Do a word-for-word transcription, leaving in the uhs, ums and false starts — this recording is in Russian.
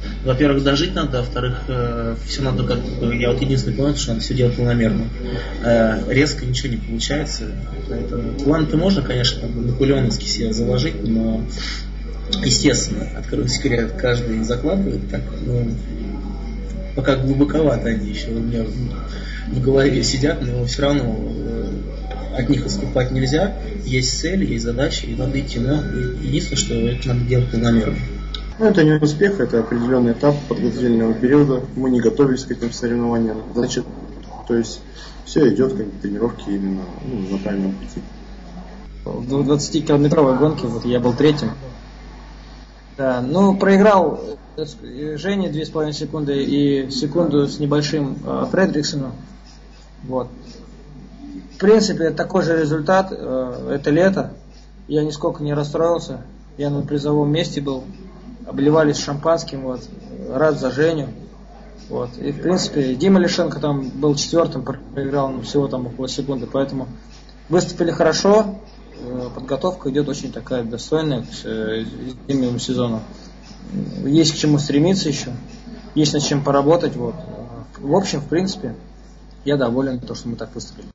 во-первых, дожить надо, а во-вторых, э, все надо как я вот единственный понял, что надо все делать планомерно. Э, резко ничего не получается. Поэтому план-то можно, конечно, наполеоновски себе заложить, но естественно, открою секрет, каждый закладывает так, ну, пока глубоковато они еще у меня в, в голове сидят, но все равно э, от них отступать нельзя. Есть цели, есть задачи, и надо идти. Но единственное, что это надо делать планомерно. Ну, это не успех, это определенный этап подготовительного периода. Мы не готовились к этим соревнованиям. Значит, то есть все идет как бы тренировки именно ну, на правильном пути. В двадцатикилометровой гонке вот я был третьим. Да, ну проиграл Жене две с половиной секунды и секунду с небольшим э, Фредриксону. Вот. В принципе, такой же результат. Э, это лето. Я нисколько не расстроился. Я на призовом месте был. Обливались шампанским. Вот. Рад за Женю. Вот. И в принципе, Дима Лишенко там был четвертым, проиграл ну, всего там около секунды. Поэтому выступили хорошо. Подготовка идет очень такая достойная к зимнему сезону. Есть к чему стремиться еще, есть над чем поработать. Вот. В общем, в принципе, я доволен, то, что мы так выступили.